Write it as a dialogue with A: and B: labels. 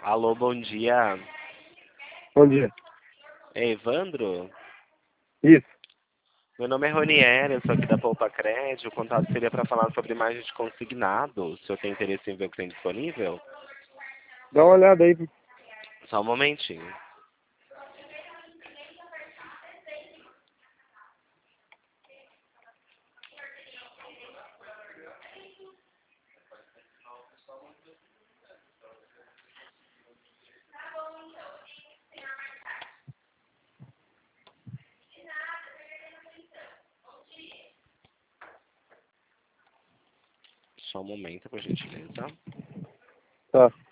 A: Alô, bom dia.
B: Bom dia.
A: É Evandro?
B: Isso.
A: Meu nome é Ronier, eu sou aqui da Poupa Crédito. O contato seria para falar sobre imagem de consignado. O senhor tem interesse em ver o que tem disponível?
B: Dá uma olhada aí.
A: Só um momentinho. Só um momento, por gentileza.
B: Tá.